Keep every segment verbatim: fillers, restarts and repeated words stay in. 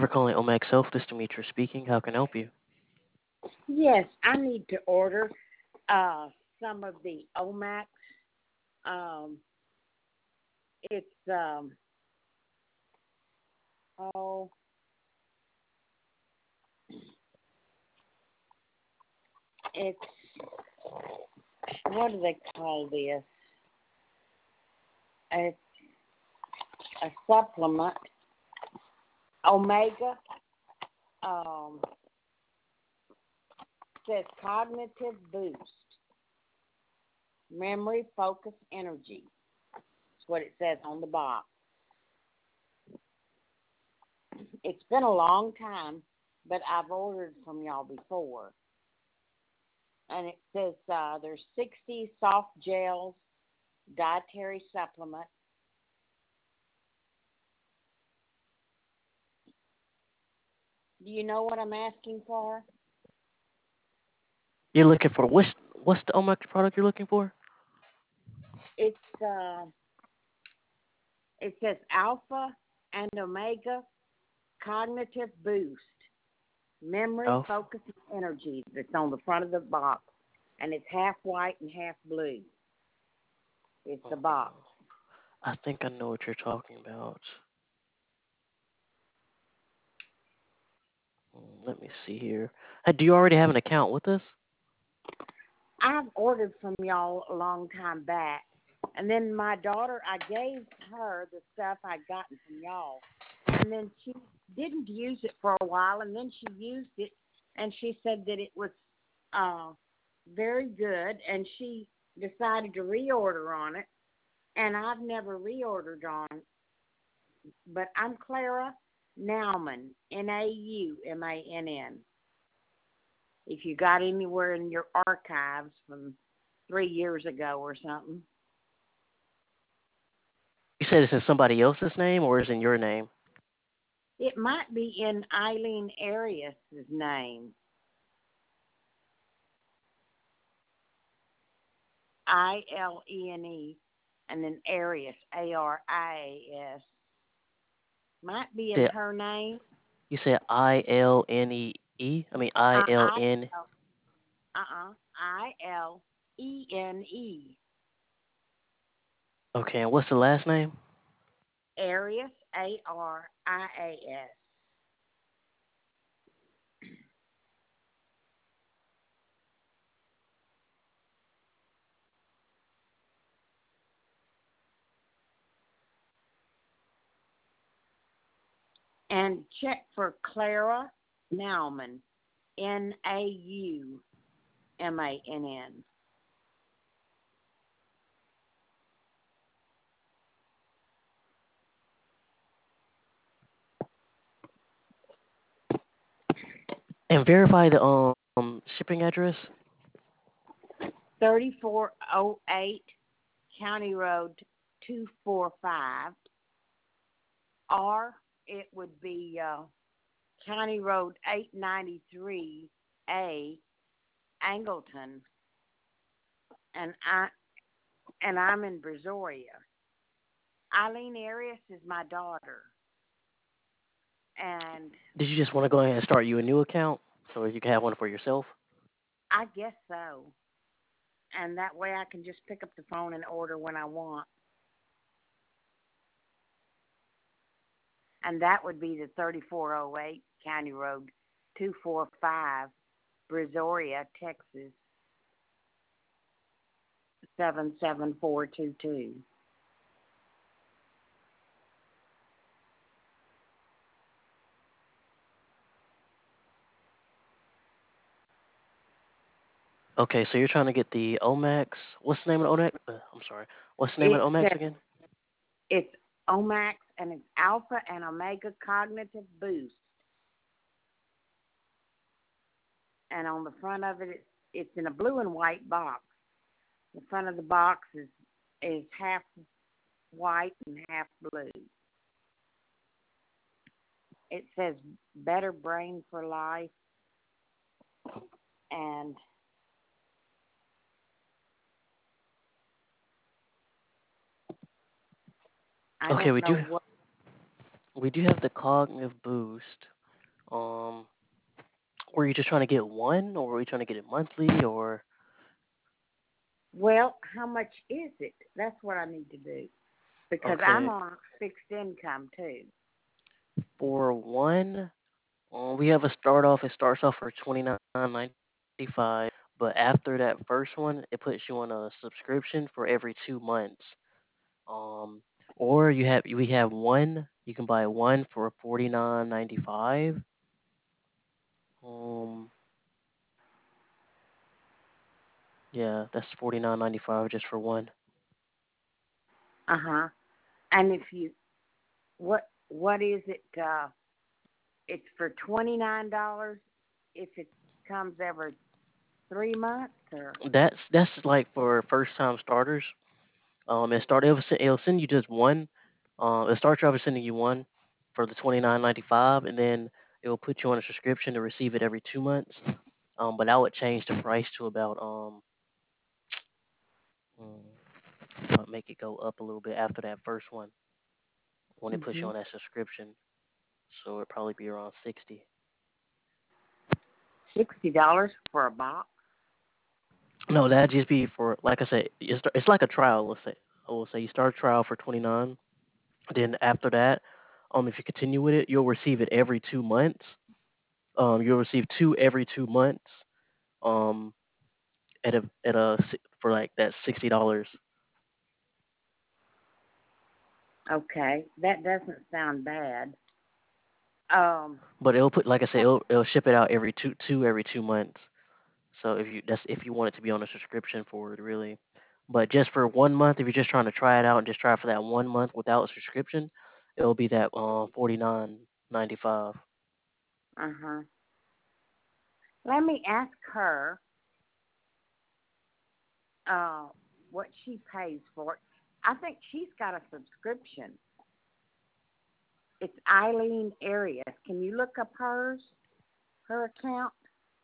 for calling Omax Health. This is Demetra speaking. How can I help you? Yes, I need to order uh, some of the Omax. Um, it's um, oh, it's what do they call this? It's a supplement, Omega. Um, says cognitive boost, memory, focus, energy. That's what it says on the box. It's been a long time, but I've ordered from y'all before. And it says uh, there's sixty soft gels, dietary supplement. Do you know what I'm asking for? You're looking for what's what's the Omax product you're looking for? It's uh, it says Alpha and Omega Cognitive Boost, Memory, Alpha. Focus, and Energy. That's on the front of the box, and it's half white and half blue. It's the box. I think I know what you're talking about. Mm, Let me see here. Hey, do you already have an account with us? I've ordered from y'all a long time back, and then my daughter, I gave her the stuff I'd gotten from y'all, and then she didn't use it for a while, and then she used it, and she said that it was uh, very good, and she decided to reorder on it, and I've never reordered on, but I'm Clara Naumann, N A U M A N N. If you got anywhere in your archives from three years ago or something. You said it's in somebody else's name or is it in your name? It might be in Eileen Arias' name. I L E N E and then Arias, A R I A S. Might be in Said her name. you said I L N E E. I mean I Uh, L I, N. uh-uh, I L E N E. Okay, and what's the last name? Arias, A R I A S. And check for Clara Naumann, N A U M A N N. And verify the um shipping address. thirty-four oh eight County Road two forty-five, or it would be uh, County Road eight ninety-three A, Angleton, and I and I'm in Brazoria. Eileen Arias is my daughter, and Did you just want to go ahead and start you a new account so you can have one for yourself? I guess so. And that way I can just pick up the phone and order when I want. And that would be the thirty-four oh eight County Road two forty-five, Brazoria, Texas seven seven four two two. Okay, so you're trying to get the Omax. What's the name of the Omax? Uh, I'm sorry. What's the name of the It's Omax uh, again? it's Omax and it's Alpha and Omega Cognitive Boost. And on the front of it, it's, it's in a blue and white box. The front of the box is is half white and half blue. It says Better Brain for Life, and I Okay, don't we know do what. We do have the cognitive boost. Um, were you just trying to get one, or were you trying to get it monthly, or Well, how much is it? That's what I need to do because I'm okay, on fixed income too. for one, um, we have a start off. It starts off for twenty nine ninety five, but after that first one, it puts you on a subscription for every two months. Um, or you have we have one. You can buy one for forty nine ninety five. Um, yeah, that's forty nine ninety five just for one. Uh huh. And if you what what is it? Uh, it's for twenty nine dollars if it comes every three months or. That's that's like for first time starters. Um, it start it'll, se- it'll send you just one. Um, it starts off with sending you one for the twenty nine ninety five, and then it will put you on a subscription to receive it every two months. Um, but I would change the price to about um, mm, uh, make it go up a little bit after that first one when it puts you Mhm. on that subscription. So it'd probably be around sixty. Sixty dollars for a box. No, that'd just be for like I said, it's it's like a trial. Let's say I will say you start a trial for twenty nine. Then after that, um, if you continue with it, you'll receive it every two months. Um, you'll receive two every two months. Um, at a at a si- for like that sixty dollars. Okay, that doesn't sound bad. Um, But it'll put like I said, huh, it'll it'll ship it out every two two every two months. So if you that's if you want it to be on a subscription for it really. But just for one month, if you're just trying to try it out and just try it for that one month without a subscription, it'll be that uh forty nine ninety five. uh huh. Let me ask her uh what she pays for it. I think she's got a subscription. It's Eileen Arias. Can you look up hers, her account?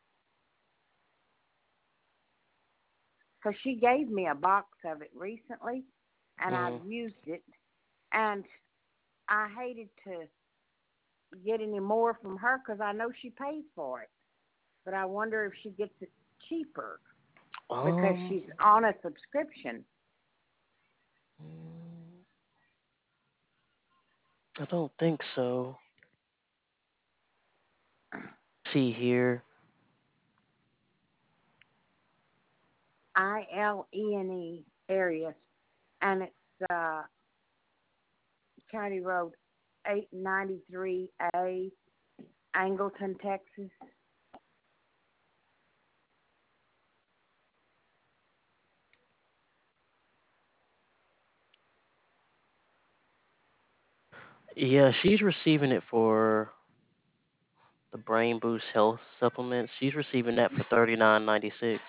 Because she gave me a box of it recently, and I've Mm-hmm. used it, and I hated to get any more from her because I know she pays for it. But I wonder if she gets it cheaper because Um, she's on a subscription. mm, I don't think so. See here. I L E N E Arias, and it's uh, County Road eight ninety-three A, Angleton, Texas. Yeah, she's receiving it for the Brain Boost Health supplement. She's receiving that for thirty nine ninety six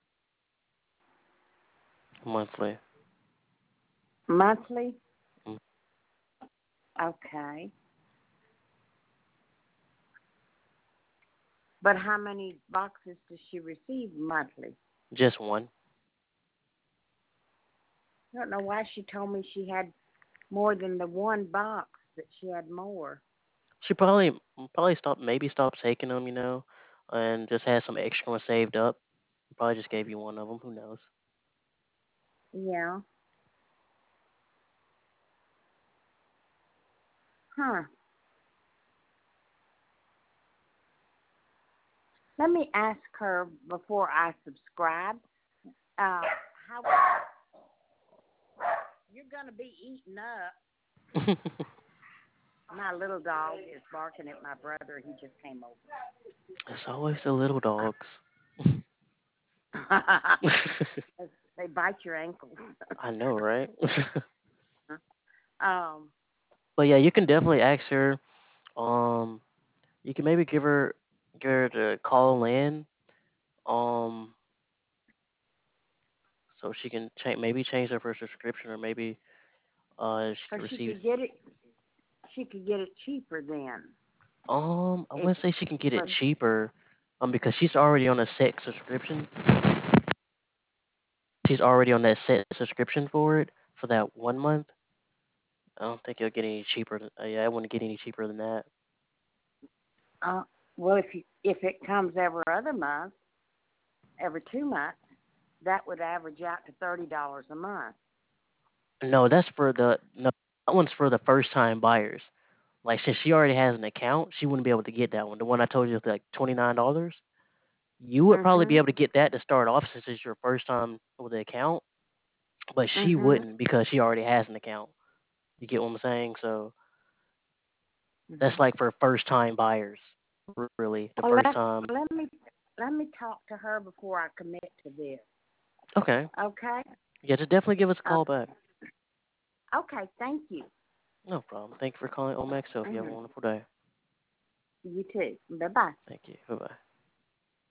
monthly. Monthly? Mm, Okay. But how many boxes does she receive monthly? just one. I don't know why she told me she had more than the one box, that she had more. She probably probably stopped maybe stopped taking them, you know, and just had some extra ones saved up. Probably just gave you one of them. Who knows? Yeah. Huh. Let me ask her before I subscribe. Uh, how you're gonna be eaten up? My little dog is barking at my brother. He just came It's always the little dogs. over. They bite your ankles. I know, right? um. But yeah, you can definitely ask her. Um, you can maybe give her give her to call in. Um, so she can change maybe change her first subscription, or maybe uh she So can she receive. could get it. She could get it cheaper then. Um, I If wouldn't say she can get it for cheaper. Um, because she's already on a set subscription. She's already on that set subscription for it for that one month. I don't think it'll get any cheaper. Than, uh, yeah, it wouldn't get any cheaper than that. Uh, well, if you, if it comes every other month, every two months, that would average out to thirty dollars a month. No, that's for the no. That one's for the first time buyers. Like since she already has an account, she wouldn't be able to get that one. The one I told you is like twenty nine dollars. You would probably be Mhm. able to get that to start off since it's your first time with the account, but she Mhm. wouldn't because she already has an account. You get what I'm saying? So that's Mhm. like for first time buyers, really. The Well, first let time. let me let me talk to her before I commit to this. Okay. Okay. Yeah, just definitely give us a Uh, call back. okay. Thank you. No problem. Thank you for calling Omex. So if you have a Mhm. wonderful day. You too. Bye bye. Thank you. Bye bye.